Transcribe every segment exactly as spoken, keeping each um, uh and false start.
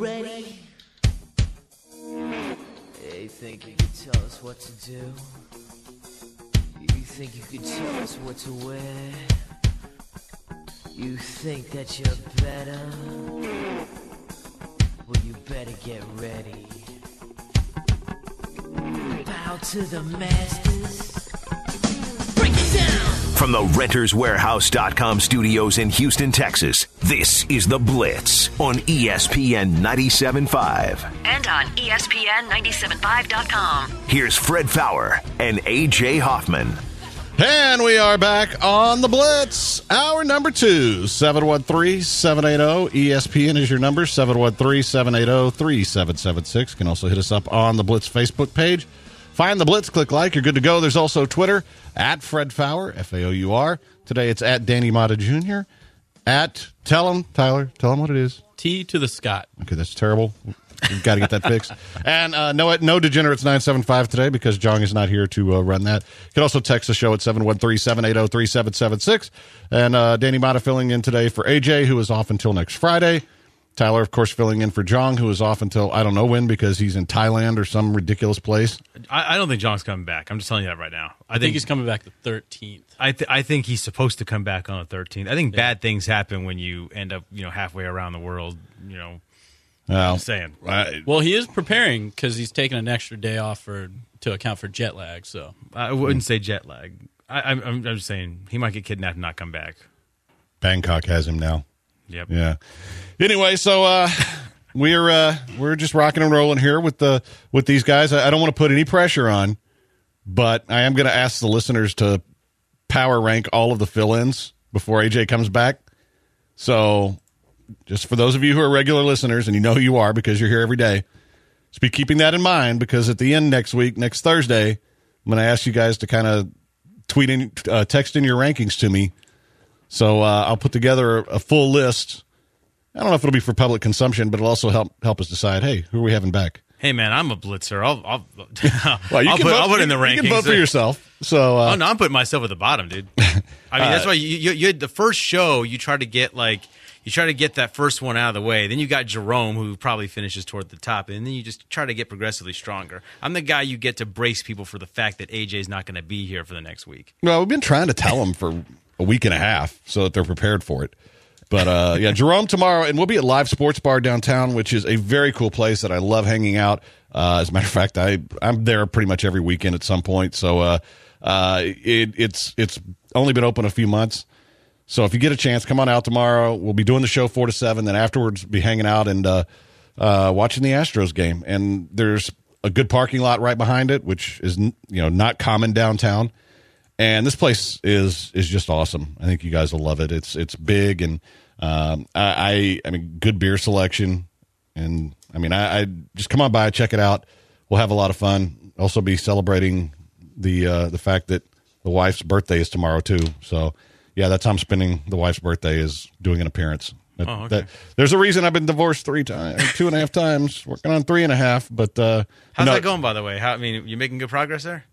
ready? You think you could tell us what to do? You think you could tell us what to wear? You think that you're better? Well, you better get ready. Bow to the masters. Break it down! From the Renters Warehouse dot com studios in Houston, Texas, this is The Blitz on E S P N ninety-seven point five. And on E S P N ninety-seven point five dot com. Here's Fred Faour and A J Hoffman. And we are back on The Blitz. Hour number two, seven one three, seven eight zero. E S P N is your number, seven one three, seven eight zero, three seven seven six. You can also hit us up on the Blitz Facebook page. Find The Blitz, click like, you're good to go. There's also Twitter, at Fred Faour, F A O U R. Today it's at Danny Mata Junior At, tell him, Tyler, tell him what it is. T to the Scott. Okay, that's terrible. We've got to get that fixed. And uh, no, no Degenerates nine seven five today because Jong is not here to uh, run that. You can also text the show at seven one three, seven eight zero, three seven seven six. And uh, Danny Mata filling in today for A J, who is off until next Friday. Tyler, of course, filling in for Jong, who is off until I don't know when because he's in Thailand or some ridiculous place. I, I don't think Jong's coming back. I'm just telling you that right now. I, I think, think he's coming back the thirteenth. I th- I think he's supposed to come back on the thirteenth. I think yeah. bad things happen when you end up, you know, halfway around the world. You know, well, I'm saying. Right. Well, he is preparing because he's taking an extra day off for to account for jet lag. So I wouldn't mm. say jet lag. I, I'm, I'm I'm just saying he might get kidnapped and not come back. Bangkok has him now. Yep. Yeah. Anyway, so uh, we're uh, we're just rocking and rolling here with the with these guys. I, I don't want to put any pressure on, but I am going to ask the listeners to power rank all of the fill-ins before A J comes back. So, just for those of you who are regular listeners, and you know who you are because you're here every day, just be keeping that in mind because at the end next week, next Thursday, I'm going to ask you guys to kind of tweet in, uh, text in your rankings to me. So uh, I'll put together a full list. I don't know if it'll be for public consumption, but it'll also help help us decide, hey, who are we having back? Hey, man, I'm a blitzer. I'll I'll, well, you I'll, can put, vote, I'll put in the you rankings. You can vote for yourself. So, uh, oh, no, I'm putting myself at the bottom, dude. I mean, that's why you, you, you had the first show, you try to get, like, you try to get that first one out of the way. Then you got Jerome, who probably finishes toward the top, and then you just try to get progressively stronger. I'm the guy you get to brace people for the fact that A J's not going to be here for the next week. Well, we've been trying to tell them for a week and a half so that they're prepared for it. But, uh, yeah, Jerome tomorrow, and we'll be at Live Sports Bar downtown, which is a very cool place that I love hanging out. Uh, as a matter of fact, I, I'm there pretty much every weekend at some point. So uh, uh, it, it's it's only been open a few months. So if you get a chance, come on out tomorrow. We'll be doing the show four to seven. Then afterwards, be hanging out and uh, uh, watching the Astros game. And there's a good parking lot right behind it, which is you know not common downtown. And this place is is just awesome. I think you guys will love it. It's it's big and um, I, I I mean good beer selection. And I mean I, I just come on by, check it out. We'll have a lot of fun. Also be celebrating the uh, the fact that the wife's birthday is tomorrow too. So yeah, that's how I'm spending the wife's birthday is doing an appearance. That, oh, okay. that, there's a reason I've been divorced three times, two and a half times, working on three and a half. But uh, how's no, that going, by the way? How I mean, you making good progress there?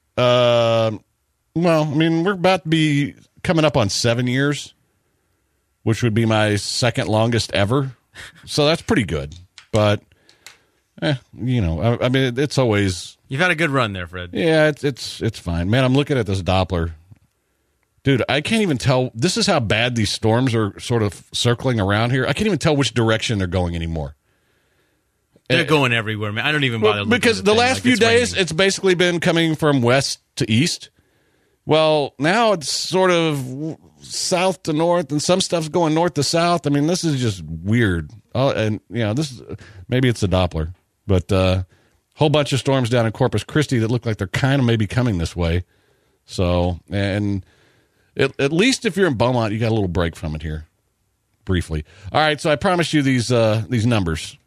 Uh. Well, I mean, we're about to be coming up on seven years, which would be my second longest ever. So that's pretty good. But, eh, you know, I, I mean, it's always... You've had a good run there, Fred. Yeah, it's it's it's fine. Man, I'm looking at this Doppler. Dude, I can't even tell... This is how bad these storms are sort of circling around here. I can't even tell which direction they're going anymore. They're uh, going everywhere, man. I don't even bother well, looking because at the, the last like few it's days, raining. It's basically been coming from west to east. Well, now it's sort of south to north, and some stuff's going north to south. I mean, this is just weird. Oh, and you know, this is, maybe it's a Doppler, but a uh, whole bunch of storms down in Corpus Christi that look like they're kind of maybe coming this way. So, and it, at least if you're in Beaumont, you got a little break from it here, briefly. All right, so I promised you these uh, these numbers,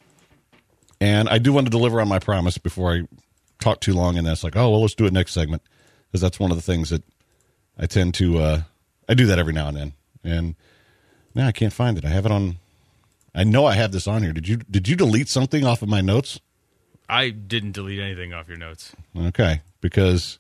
and I do want to deliver on my promise before I talk too long. And that's like, oh well, let's do it next segment. Because that's one of the things that I tend to, uh, I do that every now and then. And now I can't find it. I have it on, I know I have this on here. Did you Did you delete something off of my notes? I didn't delete anything off your notes. Okay. Because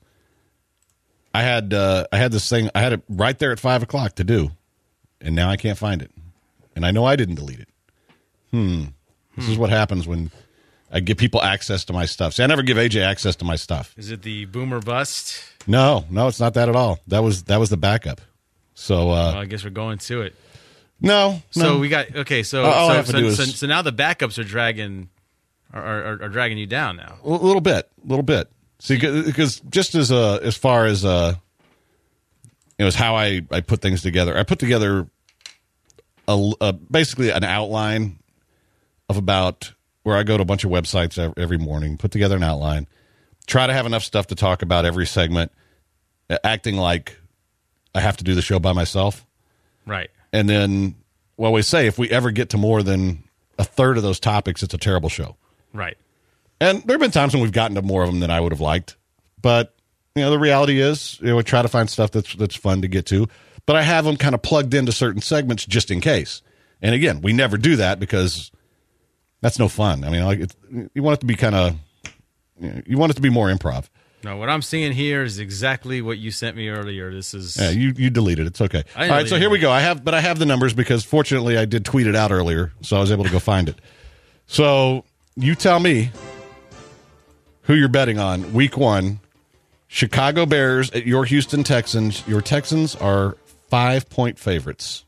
I had, uh, I had this thing, I had it right there at five o'clock to do. And now I can't find it. And I know I didn't delete it. Hmm. This is what happens when I give people access to my stuff. See, I never give A J access to my stuff. Is it the boomer bust? No, no, it's not that at all. That was that was the backup. So, uh, Well, I guess we're going to it. no, So no. we got okay. So All I so, have to so, do so, is- so now the backups are dragging are, are, are dragging you down now. A little bit, a little bit. See, because just as uh, as far as uh, you know, as how I, I put things together, I put together a, a basically an outline of about where I go to a bunch of websites ev- every morning, put together an outline, try to have enough stuff to talk about every segment, uh, acting like I have to do the show by myself, Right. and then well, we say if we ever get to more than a third of those topics, it's a terrible show. Right. And there have been times when we've gotten to more of them than I would have liked. But, you know, the reality is, you know, we try to find stuff that's that's fun to get to. But I have them kind of plugged into certain segments just in case. And again, we never do that because that's no fun. I mean, like it's, you want it to be kind of, you know, you want it to be more improv. No, what I'm seeing here is exactly what you sent me earlier. This is Yeah, you, you deleted it. It's okay. I All right, so deleted here we it. go. I have, but I have the numbers because fortunately I did tweet it out earlier, so I was able to go find it. So you tell me who you're betting on week one. Chicago Bears at your Houston Texans. Your Texans are five-point favorites.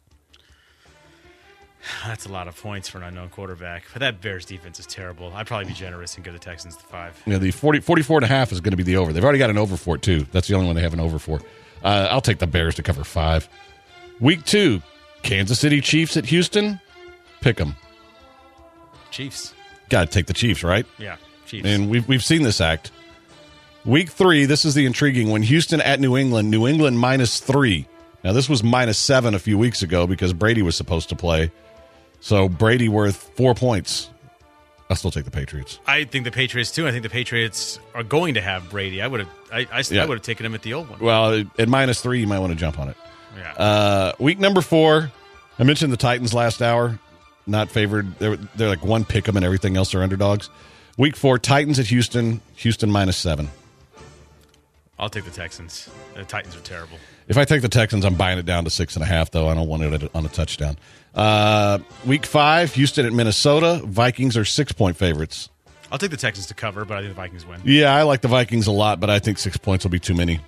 that's a lot of points for an unknown quarterback. But that Bears defense is terrible. I'd probably be generous and give the Texans the five. You know, the forty, forty-four and a half is going to be the over. They've already got an over for it, too. That's the only one they have an over for. Uh, I'll take the Bears to cover five. Week two, Kansas City Chiefs at Houston. Pick them. Chiefs. Got to take the Chiefs, right? Yeah, Chiefs. And we've we've seen this act. Week three, this is the intriguing one. Houston at New England. New England minus three. Now, this was minus seven a few weeks ago because Brady was supposed to play. So, Brady worth four points. I'll still take the Patriots. I think the Patriots too. I think the Patriots are going to have Brady. I would have. I, I, Yeah. I would have taken him at the old one. Well, at minus three, you might want to jump on it. Yeah. Uh, week number four, I mentioned the Titans last hour. Not favored. They're, they're like one pick 'em and everything else are underdogs. Week four, Titans at Houston. Houston minus seven. I'll take the Texans. The Titans are terrible. If I take the Texans, I'm buying it down to six and a half, though. I don't want it on a touchdown. Uh, week five, Houston at Minnesota. Vikings are six-point favorites. I'll take the Texans to cover, but I think the Vikings win. Yeah, I like the Vikings a lot, but I think six points will be too many.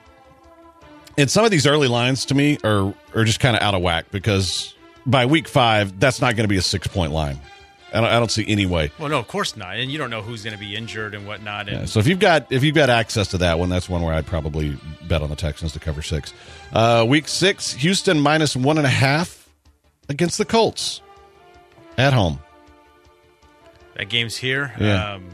And some of these early lines, to me, are, are just kind of out of whack because by week five, that's not going to be a six-point line. I don't, I don't see any way. Well, no, of course not. And you don't know who's going to be injured and whatnot. And Yeah, so if you've got if you've got access to that one, that's one where I'd probably bet on the Texans to cover six. Uh, week six, Houston minus one and a half against the Colts at home. that game's here. Yeah. Um,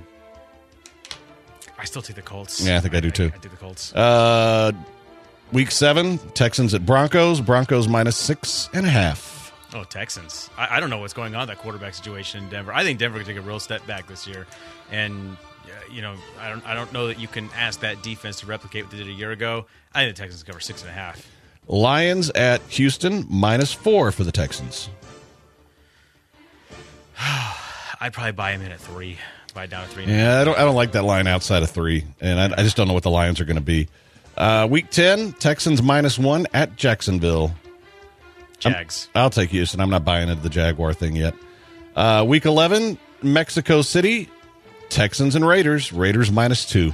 I still take the Colts. Yeah, I think I do too. I, I take the Colts. Uh, week seven, Texans at Broncos. Broncos minus six and a half. Oh, Texans. I, I don't know what's going on in that quarterback situation in Denver. I think Denver could take a real step back this year. And, uh, you know, I don't I don't know that you can ask that defense to replicate what they did a year ago. I think the Texans cover six and a half. Lions at Houston minus four for the Texans. I'd probably buy him in at three. Buy it down at three. Yeah, I don't I don't like that line outside of three, and I, I just don't know what the Lions are going to be. Uh, week ten, Texans minus one at Jacksonville. Jags. I'll take Houston. I'm not buying into the Jaguar thing yet. Uh, week eleven, Mexico City, Texans and Raiders. Raiders minus two.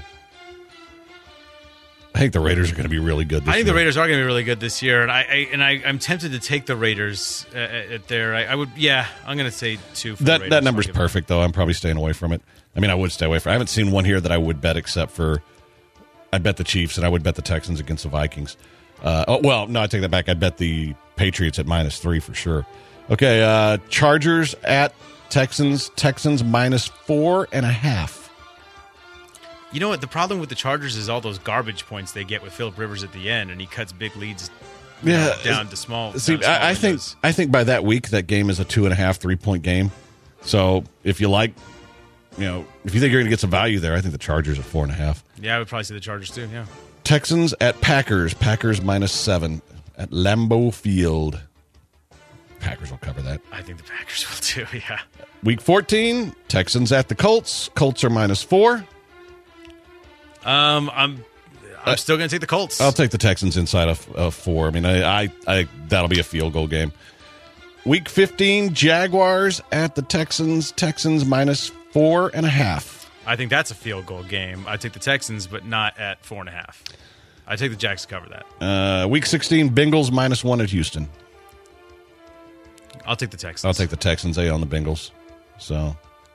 I think the Raiders are going to be really good this I think year. the Raiders are going to be really good this year, and I, I and I, I'm tempted to take the Raiders uh, at there. I, I would, yeah, I'm going to say two. For the That Raiders. that number's I'll give them- perfect, though. I'm probably staying away from it. I mean, I would stay away from it. I haven't seen one here that I would bet except for I bet the Chiefs, and I would bet the Texans against the Vikings. Uh, oh, well, no, I take that back. I'd bet the Patriots at minus three for sure. Okay, uh, Chargers at Texans. Texans minus four and a half. You know what? The problem with the Chargers is all those garbage points they get with Phillip Rivers at the end, and he cuts big leads you Yeah, know, down to small. See, down to small I, I think windows. I think by that week that game is a two and a half, three point game. So if you like, you know, if you think you're going to get some value there, I think the Chargers at four and a half. Yeah, I would probably say the Chargers too. Yeah. Texans at Packers. Packers minus seven at Lambeau Field. Packers will cover that. I think the Packers will too. Yeah. Week fourteen, Texans at the Colts. Colts are minus four. Um, I'm I'm Uh, still going to take the Colts. I'll take the Texans inside of, of four. I mean, I, I, I that'll be a field goal game. Week fifteen, Jaguars at the Texans. Texans minus four and a half. I think that's a field goal game. I take the Texans, but not at four and a half. I take the Jags to cover that. Uh, week sixteen, Bengals minus one at Houston. I'll take the Texans. I'll take the Texans. They on the Bengals. So,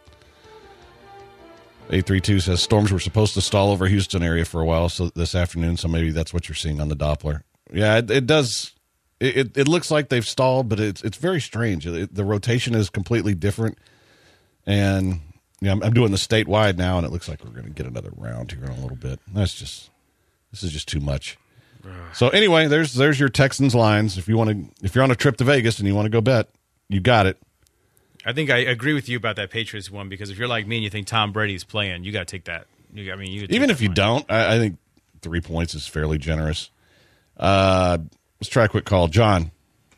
eight three two says storms were supposed to stall over Houston area for a while so this afternoon, so maybe that's what you're seeing on the Doppler. Yeah, it, it does. It, it, it looks like they've stalled, but it's it's very strange. It, the rotation is completely different. And yeah, I'm, I'm doing the statewide now, and it looks like we're going to get another round here in a little bit. That's just this is just too much. So anyway, there's there's your Texans lines. If you want to, if you're on a trip to Vegas and you want to go bet, you got it. I think I agree with you about that Patriots one because if you're like me and you think Tom Brady's playing, you got to take that. You, I mean, you even if you don't, I, I think three points is fairly generous. Uh, let's try a quick call, John.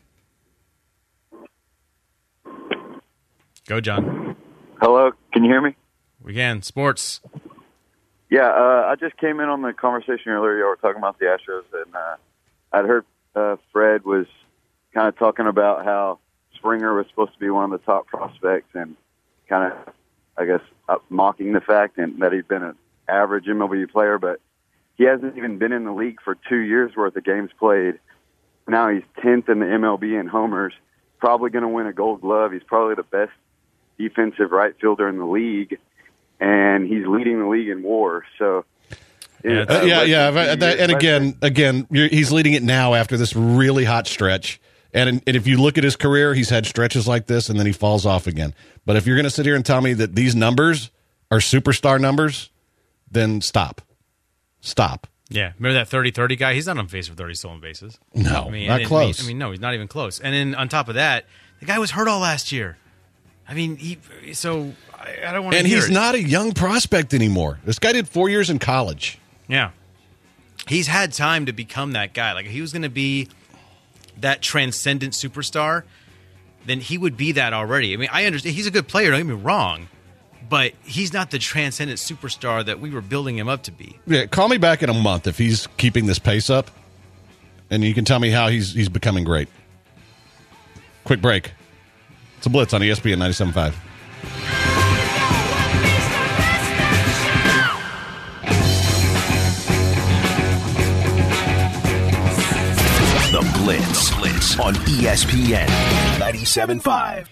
Go, John. Hello, can you hear me? We can. Sports. Yeah, uh, I just came in on the conversation earlier. You were talking about the Astros, and uh, I'd heard uh, Fred was kind of talking about how Springer was supposed to be one of the top prospects and kind of, I guess, uh, mocking the fact and that he'd been an average M L B player, but he hasn't even been in the league for two years worth of games played. Now he's tenth in the M L B in homers, probably going to win a Gold Glove. He's probably the best defensive right fielder in the league. And he's leading the league in WAR. So, yeah, uh, yeah, yeah. That, and again, again, you're, he's leading it now after this really hot stretch. And, and if you look at his career, he's had stretches like this, and then he falls off again. But if you're going to sit here and tell me that these numbers are superstar numbers, then stop, stop. Yeah, remember that thirty thirty guy? He's not on pace for thirty stolen bases. No, I mean, not and, close. I mean, no, he's not even close. And then on top of that, the guy was hurt all last year. I mean, he so. I don't want to and hear he's it. not a young prospect anymore. This guy did four years in college. Yeah. He's had time to become that guy. Like, if he was going to be that transcendent superstar, then he would be that already. I mean, I understand. He's a good player, don't get me wrong, but he's not the transcendent superstar that we were building him up to be. Yeah, call me back in a month if he's keeping this pace up, and you can tell me how he's he's becoming great. Quick break. It's a Blitz on E S P N ninety-seven point five. The Blitz, Blitz on E S P N ninety-seven point five.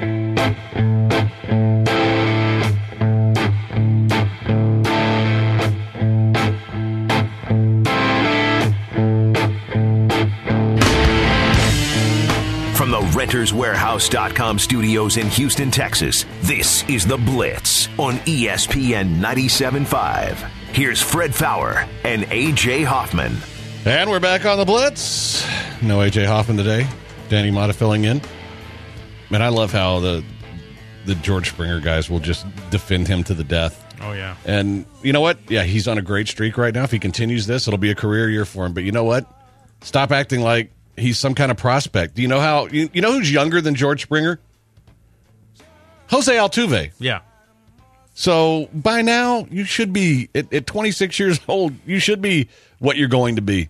From the Renters Warehouse dot com studios in Houston, Texas, this is The Blitz on E S P N ninety-seven point five. Here's Fred Fowler and A J Hoffman. And we're back on the Blitz. No A J Hoffman today. Danny Mata filling in. Man, I love how the the George Springer guys will just defend him to the death. Oh, yeah. And you know what? Yeah, he's on a great streak right now. If he continues this, it'll be a career year for him. But you know what? Stop acting like he's some kind of prospect. Do you know how? You, you know who's younger than George Springer? Jose Altuve. Yeah. So by now, you should be, at, at twenty-six years old, you should be what you're going to be.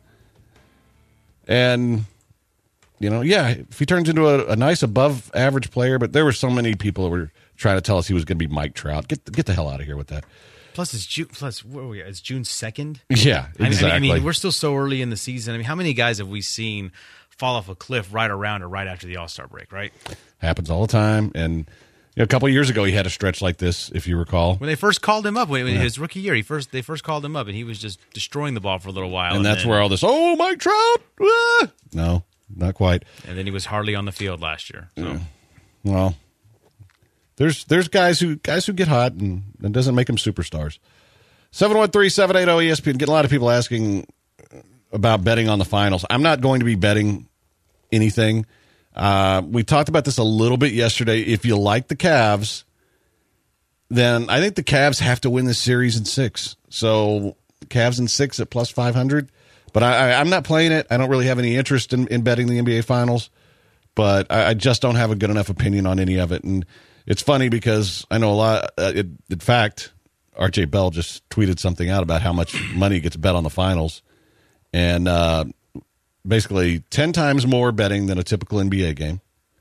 And, you know, yeah, if he turns into a, a nice above average player, but there were so many people that were trying to tell us he was going to be Mike Trout. Get get the hell out of here with that. Plus, it's June. Plus, where are we at? It's June second. Yeah, exactly. I mean, I mean, we're still so early in the season. I mean, how many guys have we seen fall off a cliff right around or right after the All-Star break? Right, happens all the time. And you know, a couple of years ago, he had a stretch like this, if you recall. When they first called him up, when, when yeah. his rookie year, he first they first called him up, and he was just destroying the ball for a little while. And, and that's then, where all this, oh, Mike Trout. Ah! No, not quite. And then he was hardly on the field last year. So. Yeah. Well, there's there's guys who guys who get hot, and it doesn't make them superstars. seven one three, seven eight zero, E S P N. Getting a lot of people asking about betting on the finals. I'm not going to be betting anything. Uh, we talked about this a little bit yesterday. If you like the Cavs, then I think the Cavs have to win this series in six. So Cavs in six at plus five hundred. But I, I, I'm not playing it. I don't really have any interest in, in betting the N B A Finals. But I, I just don't have a good enough opinion on any of it. And it's funny because I know a lot. Uh, it, in fact, R J Bell just tweeted something out about how much money gets bet on the finals. And uh, basically ten times more betting than a typical N B A game,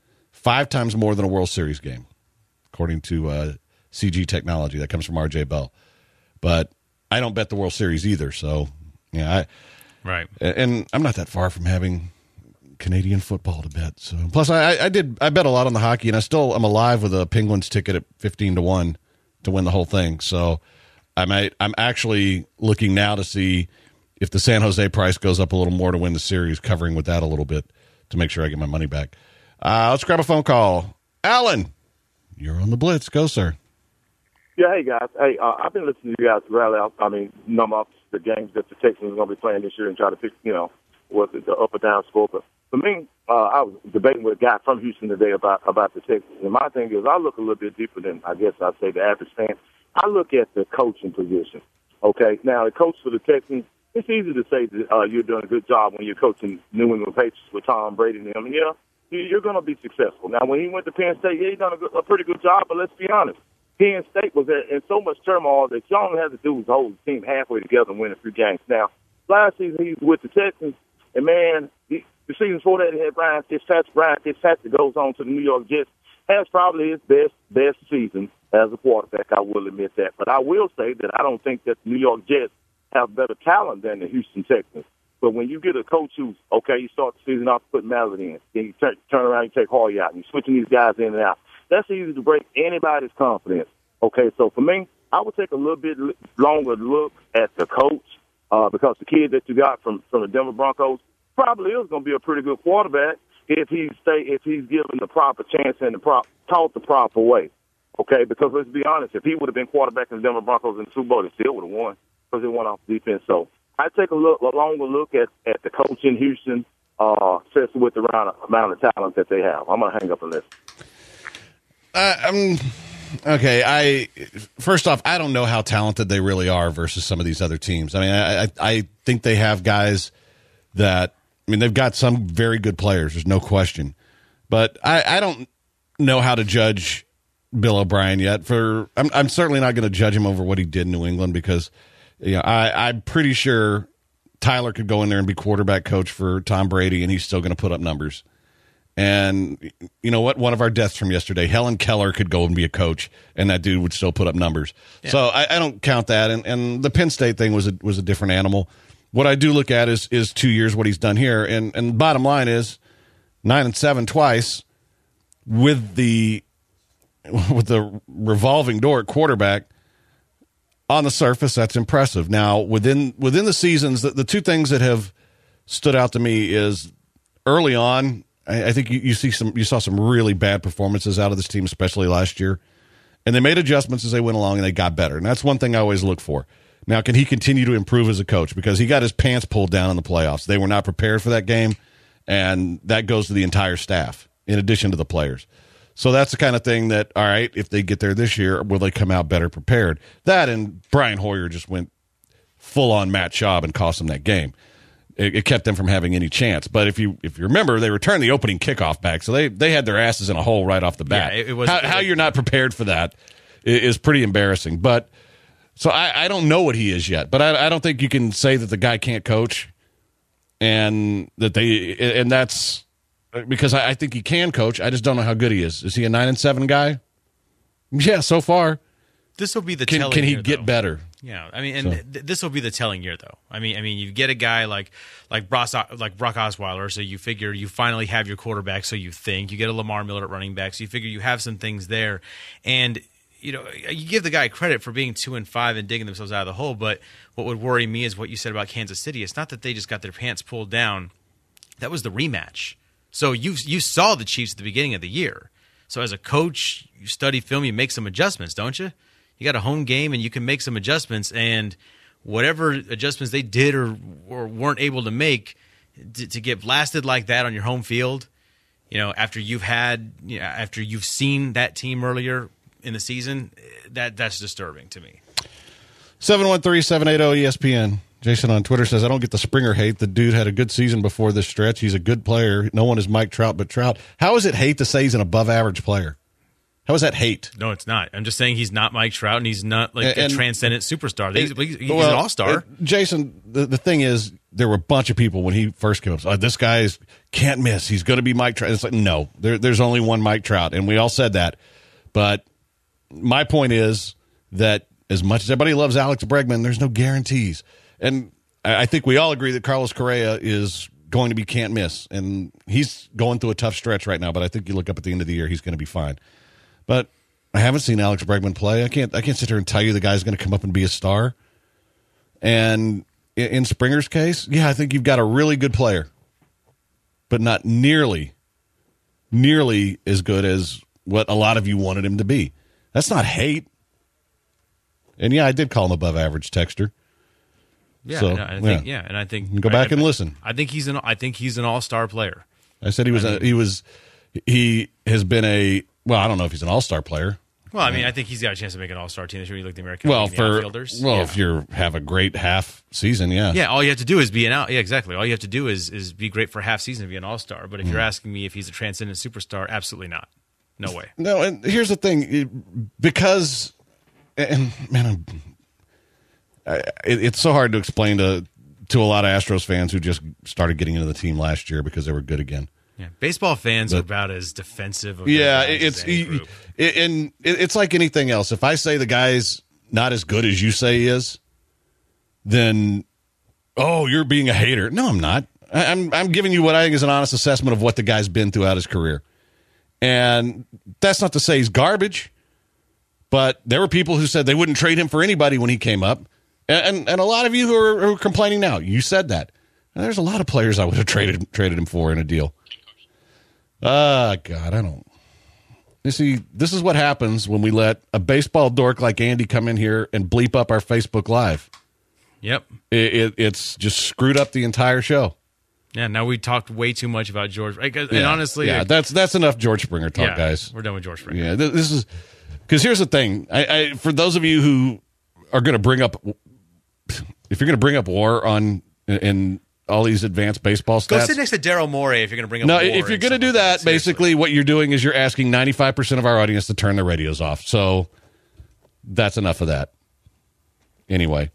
five times more than a World Series game, according to uh, C G Technology. That comes from R J Bell. But I don't bet the World Series either, so yeah, I right. And I'm not that far from having Canadian football to bet. So plus, I, I did I bet a lot on the hockey, and I still I'm alive with a Penguins ticket at fifteen to one to win the whole thing. So I might I'm actually looking now to see if the San Jose price goes up a little more to win the series, covering with that a little bit to make sure I get my money back. Uh, let's grab a phone call. Alan, you're on the Blitz. Go, sir. Yeah, hey, guys. Hey, uh, I've been listening to you guys rally out, I mean, number up the games that the Texans are going to be playing this year and try to pick, you know, what the, the up or down score. But for me, uh, I was debating with a guy from Houston today about, about the Texans. And my thing is I look a little bit deeper than, I guess I'd say, the average fan. I look at the coaching position. Okay, now the coach for the Texans, it's easy to say that uh, you're doing a good job when you're coaching New England Patriots with Tom Brady and them. And, yeah, you're going to be successful. Now, when he went to Penn State, yeah, he done a, good, a pretty good job, but let's be honest. Penn State was in so much turmoil that you only had to do was hold the team halfway together and win a few games. Now, last season he was with the Texans, and, man, he, the season before that he had Brian Fitzpatrick. Brian Fitzpatrick goes on to the New York Jets, has probably his best best season as a quarterback. I will admit that. But I will say that I don't think that the New York Jets have better talent than the Houston Texans. But when you get a coach who's, okay, you start the season off putting Mallett in, then you turn, turn around and take Hoyer out, and you're switching these guys in and out. That's easy to break anybody's confidence. Okay, so for me, I would take a little bit longer look at the coach uh, because the kid that you got from, from the Denver Broncos probably is going to be a pretty good quarterback if he stay if he's given the proper chance and the prop taught the proper way. Okay, because let's be honest, if he would have been quarterback in the Denver Broncos in the Super Bowl, they still would have won because they won off defense. So I take a look a longer look at, at the coach in Houston, uh, especially with the amount of, amount of talent that they have. I'm going to hang up and listen. Uh, I'm okay. I first off, I don't know how talented they really are versus some of these other teams. I mean, I, I, I think they have guys that. I mean, they've got some very good players. There's no question, but I, I don't know how to judge Bill O'Brien yet. For I'm, I'm certainly not going to judge him over what he did in New England because, you know, I, I'm pretty sure Tyler could go in there and be quarterback coach for Tom Brady, and he's still going to put up numbers. And you know what? One of our deaths from yesterday, Helen Keller could go and be a coach, and that dude would still put up numbers. Yeah. So I, I don't count that. And, and the Penn State thing was a, was a different animal. What I do look at is is two years what he's done here, and and bottom line is nine and seven twice with the with the revolving door at quarterback. On the surface, that's impressive. Now within within the seasons, the, the two things that have stood out to me is early on. I think you, you see some. You saw some really bad performances out of this team, especially last year, and they made adjustments as they went along, and they got better. And that's one thing I always look for. Now, can he continue to improve as a coach? Because he got his pants pulled down in the playoffs. They were not prepared for that game, and that goes to the entire staff in addition to the players. So that's the kind of thing that, all right, if they get there this year, will they come out better prepared? That and Brian Hoyer just went full on Matt Schaub and cost them that game. It, it kept them from having any chance. But if you if you remember, they returned the opening kickoff back, so they they had their asses in a hole right off the bat. Yeah, it, it was, how, it, how you're not prepared for that is pretty embarrassing. But so I, I don't know what he is yet, but I, I don't think you can say that the guy can't coach, and that they and that's because I, I think he can coach. I just don't know how good he is. Is he a nine and seven guy? Yeah, so far. This will be the can, telling can he year, get though. better? Yeah, I mean, and So. th- this will be the telling year, though. I mean, I mean, you get a guy like like Brock, like Brock Osweiler, so you figure you finally have your quarterback. So you think you get a Lamar Miller at running back, so you figure you have some things there, and you know you give the guy credit for being two and five and digging themselves out of the hole. But what would worry me is what you said about Kansas City. It's not that they just got their pants pulled down; that was the rematch. So you you saw the Chiefs at the beginning of the year. So as a coach, you study film, you make some adjustments, don't you? You got a home game, and you can make some adjustments. And whatever adjustments they did or, or weren't able to make, to, to get blasted like that on your home field, you know, after you've had, you know, after you've seen that team earlier in the season, that that's disturbing to me. seven one three, seven eight zero, E S P N. Jason on Twitter says, I don't get the Springer hate. The dude had a good season before this stretch. He's a good player. No one is Mike Trout but Trout. How is it hate to say he's an above-average player? How is that hate? No, it's not. I'm just saying he's not Mike Trout, and he's not like and, a transcendent superstar. He's, he's, he's well, an all-star. Uh, Jason, the, the thing is, there were a bunch of people when he first came up. Oh, this guy is, can't miss. He's going to be Mike Trout. It's like, no, there, there's only one Mike Trout, and we all said that. But my point is that as much as everybody loves Alex Bregman, there's no guarantees. And I think we all agree that Carlos Correa is going to be can't miss, and he's going through a tough stretch right now. But I think you look up at the end of the year, he's going to be fine. But I haven't seen Alex Bregman play. I can't. I can't sit here and tell you the guy's going to come up and be a star. And in Springer's case, yeah, I think you've got a really good player, but not nearly, nearly as good as what a lot of you wanted him to be. That's not hate. And yeah, I did call him above average texter. Yeah, so, and I think, yeah. yeah, and I think go back I, and listen. I think he's an. I think he's an all-star player. I said he was. I A, mean, he was. He has been a. Well, I don't know if he's an all-star player. Well, I mean, I think he's got a chance to make an all-star team this year. You look at the American well, League, for the outfielders. well, yeah. if you have a great half season, yeah, yeah. All you have to do is be an out. Yeah, exactly. All you have to do is is be great for half season and be an all-star. But if mm. you're asking me if he's a transcendent superstar, absolutely not. No way. No, and here's the thing, because and man, I'm, I, it, it's so hard to explain to to a lot of Astros fans who just started getting into the team last year because they were good again. Yeah, baseball fans but, are about as defensive. Of yeah, it's it's it, and it's like anything else. If I say the guy's not as good as you say he is, then oh, you're being a hater. No, I'm not. I, I'm I'm giving you what I think is an honest assessment of what the guy's been throughout his career, and that's not to say he's garbage. But there were people who said they wouldn't trade him for anybody when he came up, and and, and a lot of you who are, who are complaining now, you said that. And there's a lot of players I would have traded traded him for in a deal. Ah, uh, God, I don't. You see, this is what happens when we let a baseball dork like Andy come in here and bleep up our Facebook Live. Yep. It, it, it's just screwed up the entire show. Yeah, now we talked way too much about George. And yeah, honestly... Yeah, that's that's enough George Springer talk, yeah, guys. We're done with George Springer. Yeah, this is... Because here's the thing. I, I for those of you who are going to bring up... If you're going to bring up war on... in all these advanced baseball stats. Go sit next to Daryl Morey if you're going to bring up No, war if you're going to do that, seriously. basically what you're doing is you're asking ninety-five percent of our audience to turn their radios off. So that's enough of that. Anyway.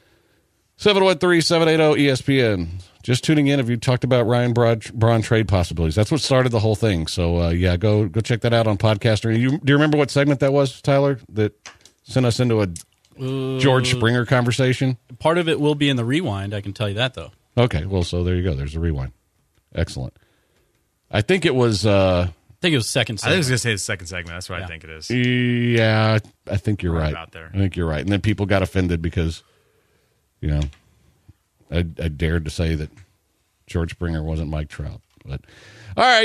seven one three, seven eight zero, E S P N. Just tuning in if you talked about Ryan Broad, Braun trade possibilities. That's what started the whole thing. So, uh, yeah, go go check that out on Podcaster. You, do you remember what segment that was, Tyler, that sent us into a uh, George Springer conversation? Part of it will be in the rewind, I can tell you that, though. Okay, well, so there you go. There's a rewind. Excellent. I think it was... Uh, I think it was second segment. I think I was going to say the second segment. That's what yeah. I think it is. Yeah, I think you're right. right. Out there. I think you're right. And then people got offended because, you know, I, I dared to say that George Springer wasn't Mike Trout. But all right.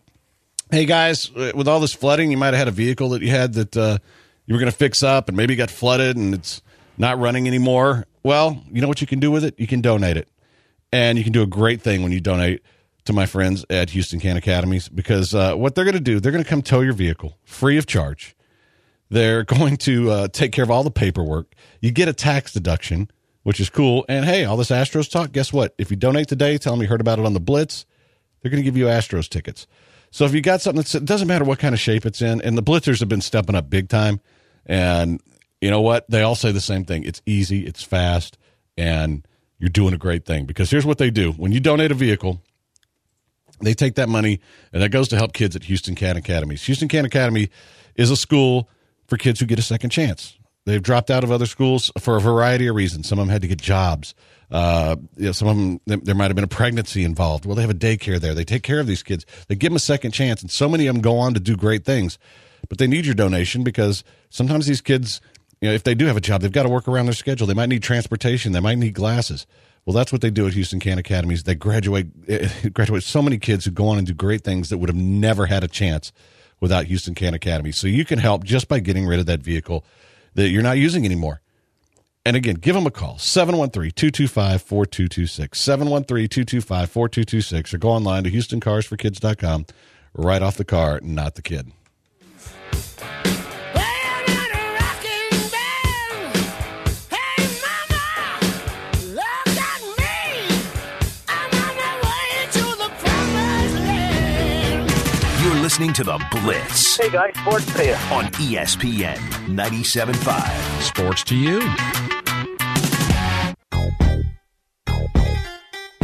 Hey, guys, with all this flooding, you might have had a vehicle that you had that uh, you were going to fix up and maybe got flooded and it's not running anymore. Well, you know what you can do with it? You can donate it. And you can do a great thing when you donate to my friends at Houston Can Academies because uh, what they're going to do, they're going to come tow your vehicle free of charge. They're going to uh, take care of all the paperwork. You get a tax deduction, which is cool. And, hey, all this Astros talk, guess what? If you donate today, tell them you heard about it on the Blitz, they're going to give you Astros tickets. So if you got something that's, it doesn't matter what kind of shape it's in, and the Blitzers have been stepping up big time. And you know what? They all say the same thing. It's easy, it's fast, and you're doing a great thing because here's what they do. When you donate a vehicle, they take that money, and that goes to help kids at Houston Can Academies. Houston Can Academy is a school for kids who get a second chance. They've dropped out of other schools for a variety of reasons. Some of them had to get jobs. Uh, you know, some of them, there might have been a pregnancy involved. Well, they have a daycare there. They take care of these kids. They give them a second chance, and so many of them go on to do great things. But they need your donation because sometimes these kids, you know, if they do have a job, they've got to work around their schedule. They might need transportation. They might need glasses. Well, that's what they do at Houston Can Academies. They graduate graduate so many kids who go on and do great things that would have never had a chance without Houston Can Academy. So you can help just by getting rid of that vehicle that you're not using anymore. And again, give them a call, seven one three, two two five, four two two six, seven one three, two two five, four two two six, or go online to houston cars for kids dot com. Right off the car, not the kid. Listening to The Blitz. Hey guys, sports to you. On E S P N ninety-seven point five. Sports to you.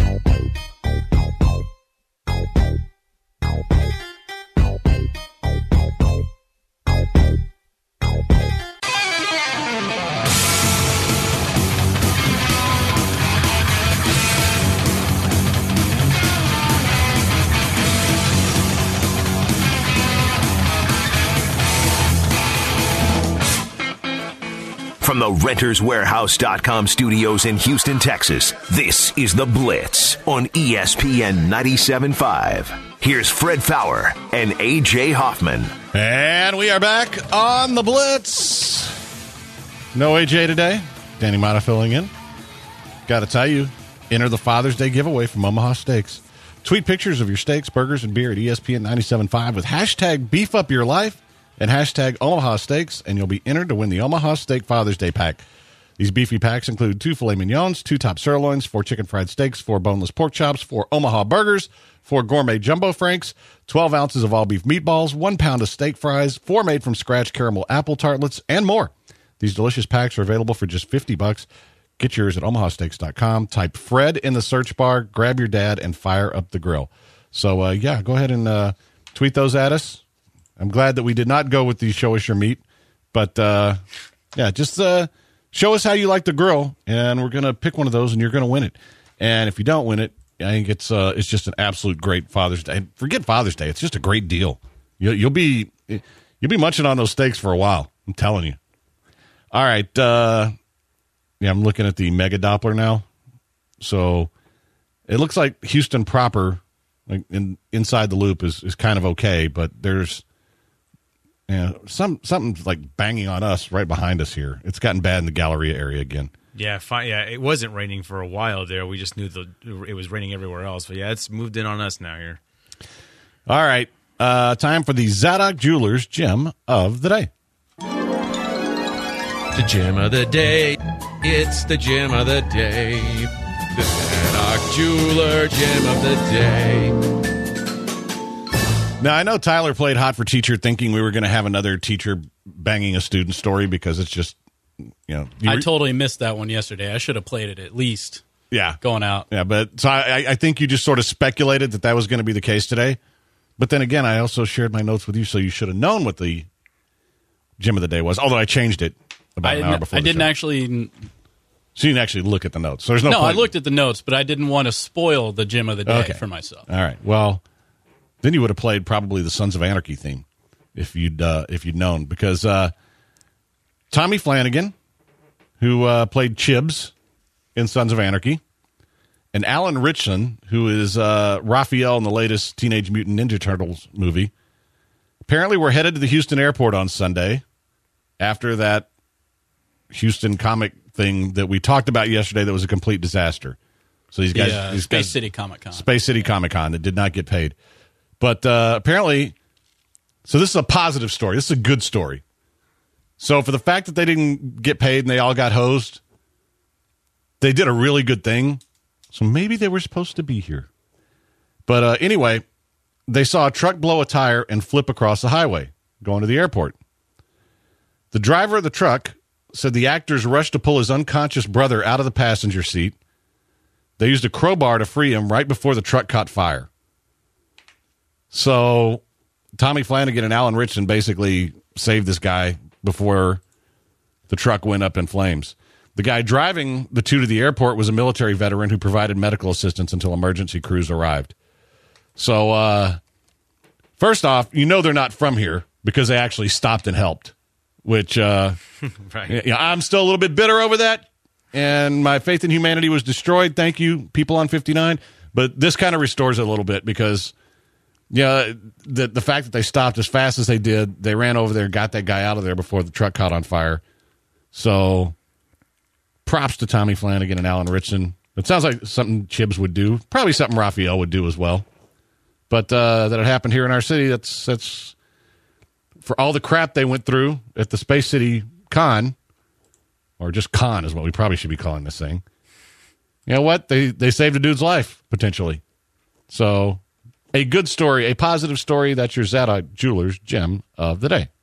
From the Renters Warehouse dot com studios in Houston, Texas, this is The Blitz on E S P N ninety-seven point five. Here's Fred Faour and A J Hoffman. And we are back on The Blitz. No A J today. Danny Mata filling in. Got to tell you, enter the Father's Day giveaway from Omaha Steaks. Tweet pictures of your steaks, burgers, and beer at E S P N ninety-seven point five with hashtag Beef Up Your Life and hashtag Omaha Steaks, and you'll be entered to win the Omaha Steak Father's Day Pack. These beefy packs include two filet mignons, two top sirloins, four chicken fried steaks, four boneless pork chops, four Omaha burgers, four gourmet jumbo franks, twelve ounces of all beef meatballs, one pound of steak fries, four made from scratch caramel apple tartlets, and more. These delicious packs are available for just fifty bucks. Get yours at omaha steaks dot com. Type Fred in the search bar, grab your dad, and fire up the grill. So, uh, yeah, go ahead and uh, tweet those at us. I'm glad that we did not go with the show us your meat. But, uh, yeah, just uh, show us how you like the grill, and we're going to pick one of those, and you're going to win it. And if you don't win it, I think it's uh, it's just an absolute great Father's Day. Forget Father's Day. It's just a great deal. You'll, you'll be you'll be munching on those steaks for a while. I'm telling you. All right. Uh, yeah, I'm looking at the Mega Doppler now. So it looks like Houston proper, like in, inside the loop, is, is kind of okay, but there's you know, some something's like banging on us right behind us here. It's gotten bad in the Galleria area again. Yeah, fine. Yeah, it wasn't raining for a while there. We just knew the it was raining everywhere else. But yeah, it's moved in on us now here. All right, uh, time for the Zadok Jewelers Gem of the Day. The gem of the day. It's the gem of the day. The Zadok Jeweler Gem of the day. Now, I know Tyler played hot for teacher thinking we were going to have another teacher banging a student story because it's just, you know. You I re- totally missed that one yesterday. I should have played it at least. Yeah. Going out. Yeah, but so I, I think you just sort of speculated that that was going to be the case today. But then again, I also shared my notes with you, so you should have known what the gem of the day was, although I changed it about I an hour before I the didn't show. actually... So you didn't actually look at the notes. So there's no No, point. I looked at the notes, but I didn't want to spoil the gem of the day Okay. for myself. All right. Well, then you would have played probably the Sons of Anarchy theme if you'd uh, if you'd known, because uh, Tommy Flanagan, who uh, played Chibs in Sons of Anarchy, and Alan Ritchson, who is uh, Raphael in the latest Teenage Mutant Ninja Turtles movie, apparently were headed to the Houston airport on Sunday after that Houston comic thing that we talked about yesterday that was a complete disaster. So these guys, The, uh, these Space guys, City Comic Con. Space City Comic Con that did not get paid. But uh, apparently, so this is a positive story. This is a good story. So for the fact that they didn't get paid and they all got hosed, they did a really good thing. So maybe they were supposed to be here. But uh, anyway, they saw a truck blow a tire and flip across the highway going to the airport. The driver of the truck said the actors rushed to pull his unconscious brother out of the passenger seat. They used a crowbar to free him right before the truck caught fire. So Tommy Flanagan and Alan Ritchson basically saved this guy before the truck went up in flames. The guy driving the two to the airport was a military veteran who provided medical assistance until emergency crews arrived. So, uh, first off, you know they're not from here because they actually stopped and helped, which uh, Right. yeah, I'm still a little bit bitter over that, and my faith in humanity was destroyed. Thank you, people on fifty-nine. But this kind of restores it a little bit because, yeah, the the fact that they stopped as fast as they did, they ran over there, got that guy out of there before the truck caught on fire. So, props to Tommy Flanagan and Alan Ritchson. It sounds like something Chibs would do, probably something Raphael would do as well. But uh, that it happened here in our city, that's that's for all the crap they went through at the Space City Con, or just Con is what we probably should be calling this thing. You know what? They they saved a dude's life, potentially. So, a good story, a positive story. That's your Zadok Jewelers Gem of the Day.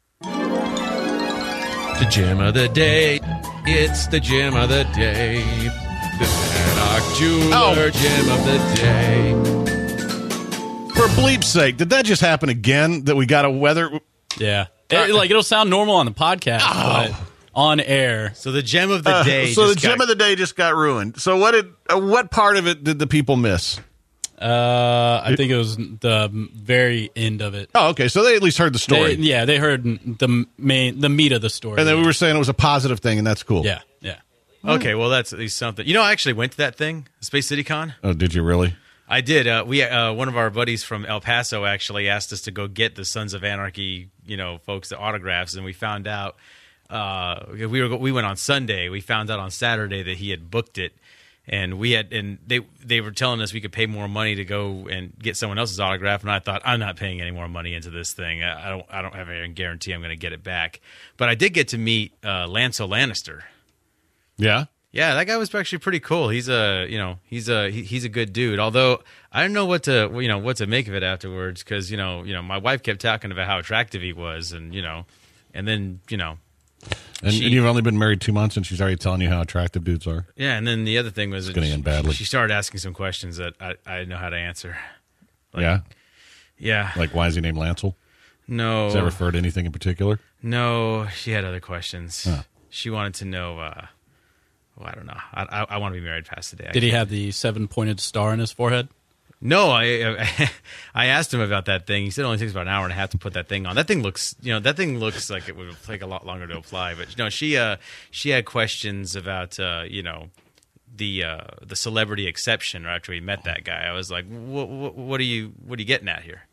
The gem of the day. It's the gem of the day. The Zadok Jeweler Oh. Gem of the day. For bleep's sake, did that just happen again? That we got a weather? Yeah. It, like, it'll sound normal on the podcast, Oh. but on air. So the gem of the day. so the just gem got- of the day just got ruined. So what did uh, what part of it did the people miss? Uh, I think it was the very end of it. Oh, okay. So they at least heard the story. They, yeah, they heard the main, the meat of the story. And then we were saying it was a positive thing, and that's cool. Yeah, yeah. Okay, well, that's at least something. You know, I actually went to that thing, Space City Con. Oh, did you really? I did. Uh, we uh, one of our buddies from El Paso actually asked us to go get the Sons of Anarchy, you know, folks the autographs, and we found out uh, we were we went on Sunday. We found out on Saturday that he had booked it. And we had, and they they were telling us we could pay more money to go and get someone else's autograph. And I thought, I'm not paying any more money into this thing. I, I don't I don't have any guarantee I'm going to get it back. But I did get to meet uh, Lance Lannister. Yeah, yeah, that guy was actually pretty cool. He's a you know he's a he, he's a good dude. Although I don't know what to you know what to make of it afterwards, because you know you know my wife kept talking about how attractive he was, and you know, and then you know. And, She- and you've only been married two months, and she's already telling you how attractive dudes are. Yeah, and then the other thing was It's gonna that end badly. She started asking some questions that I, I didn't know how to answer. Like, yeah? Yeah. Like, why is he named Lancel? No. Does that refer to anything in particular? No, she had other questions. Huh. She wanted to know, uh, well, I don't know. I, I, I want to be married past the day. I Did he can't- have the seven-pointed star in his forehead? No, I, I I asked him about that thing. He said it only takes about an hour and a half to put that thing on. That thing looks, you know, that thing looks like it would take a lot longer to apply. But no, she uh she had questions about uh you know the uh the celebrity exception. Or after we met that guy, I was like, what what, what are you what are you getting at here?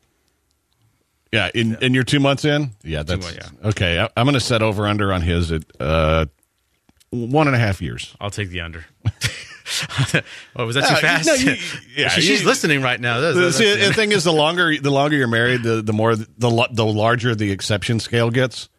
Yeah, in, and you're two months in? Yeah, that's months, okay. I, I'm going to set over under on his at uh, one and a half years. I'll take the under. What, was that too Uh, fast? no, you- yeah, She- she's you- listening right now. That's- The, that's- see, the thing is, the longer the longer you're married, the the more the lo- the larger the exception scale gets.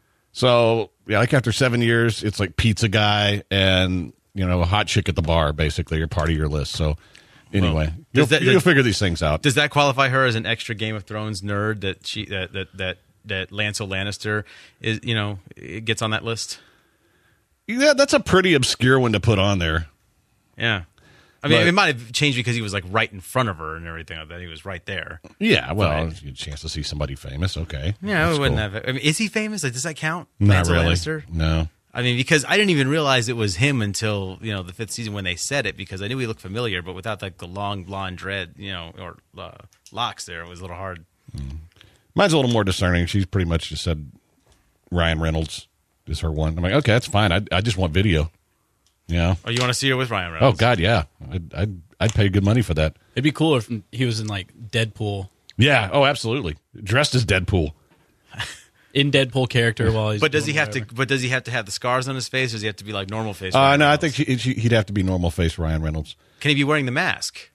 So, yeah, like after seven years, it's like pizza guy and you know a hot chick at the bar. Basically, are part of your list. So, anyway, Well, you'll, does that- you'll does- figure these things out. Does that qualify her as an extra Game of Thrones nerd that she that that that, that Lancel Lannister is? You know, it gets on that list. Yeah, that's a pretty obscure one to put on there. Yeah, I mean, But- it might have changed because he was like right in front of her and everything like that. He was right there. Yeah, well, Right. a chance to see somebody famous. Okay, Yeah, That's it wouldn't cool. have. I mean, is he famous? Like, does that count? Not Lancel really. Lannister? No. I mean, because I didn't even realize it was him until you know the fifth season when they said it, because I knew he looked familiar, but without like the long blonde dread, you know, or uh, locks, there it was a little hard. Mine's a little more discerning. She's pretty much just said Ryan Reynolds is her one. I'm like, okay, that's fine. I I just want video. Yeah. Oh, you want to see her with Ryan Oh Reynolds? God, yeah. I'd, I'd I'd pay good money for that. It'd be cooler if he was in like Deadpool, Yeah. Oh, absolutely. Dressed as Deadpool. in Deadpool character while he's. But does he doing have to? whatever. But does he have to have the scars on his face? Or does he have to be like normal face? Uh, Ryan no, I Reynolds? think she, she, he'd have to be normal face Ryan Reynolds. Can he be wearing the mask?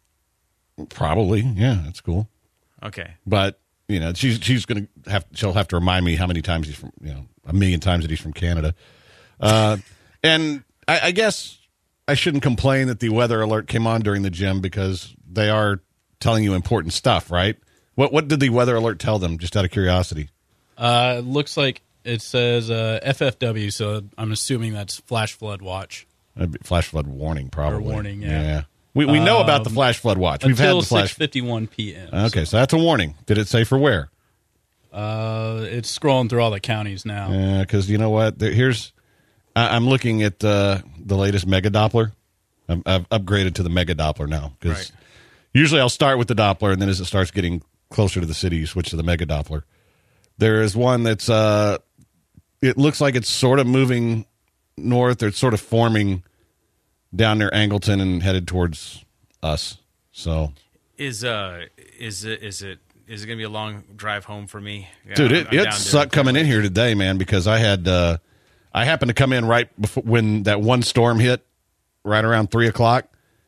Probably. Yeah, that's cool. Okay. But you know, she's she's gonna have she'll have to remind me how many times he's from you know a million times that he's from Canada. Uh, and I, I guess I shouldn't complain that the weather alert came on during the gym because they are telling you important stuff, right? What what did the weather alert tell them? Just out of curiosity. Uh, it looks like it says uh, F F W, so I'm assuming that's flash flood watch. That'd be flash flood warning, probably. Or warning, yeah. We we know about the Um, flash flood watch. We've had Until the flash. six fifty-one p.m. Okay, so that's a warning. Did it say for where? Uh, it's scrolling through all the counties now. Yeah, because you know what? There, here's I, I'm looking at uh, the latest Mega Doppler. I'm, I've upgraded to the Mega Doppler now because Right. usually I'll start with the Doppler, and then as it starts getting closer to the city, you switch to the Mega Doppler. There is one that's uh, it looks like it's sort of moving north, or it's sort of forming down near Angleton and headed towards us. So, Is uh is it is it is it gonna be a long drive home for me? Yeah, dude, I'm- it, I'm it down to- sucked coming in here today, man, because I had uh, I happened to come in right before when that one storm hit, right around three o'clock,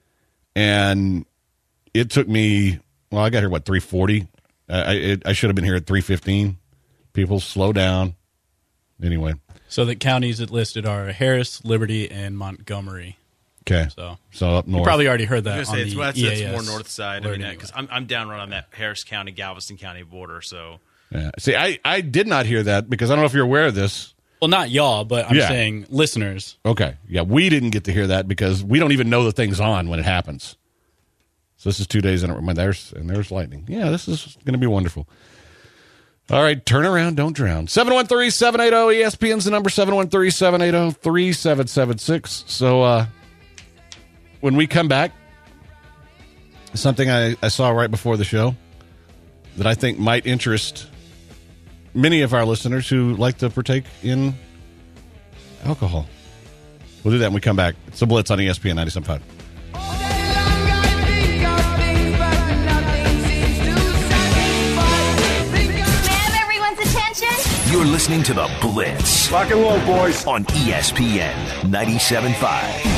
and it took me. Well, I got here what three forty. I it, I should have been here at three fifteen. People, slow down. Anyway, So the counties that listed are Harris, Liberty, and Montgomery. okay, So so up you north. probably already heard I that was on gonna say, the it's, that's, E A that's S more north side. I alert mean, anyway. because I'm I'm down right on that Harris County, Galveston County border. So Yeah. See, I I did not hear that because I don't know if you're aware of this. Well, not y'all, but I'm Yeah. saying listeners. Okay. Yeah, we didn't get to hear that because we don't even know the thing's on when it happens. So this is two days in a row. There's and there's lightning. Yeah, this is going to be wonderful. All right, turn around, don't drown. seven one three, seven eight zero, E S P N's the number, seven one three, seven eight zero, three seven seven six. So uh, when we come back, something I, I saw right before the show that I think might interest many of our listeners who like to partake in alcohol. We'll do that when we come back. It's the Blitz on E S P N ninety-seven point five. You're listening to The Blitz. Rock and roll, boys. On E S P N ninety-seven point five.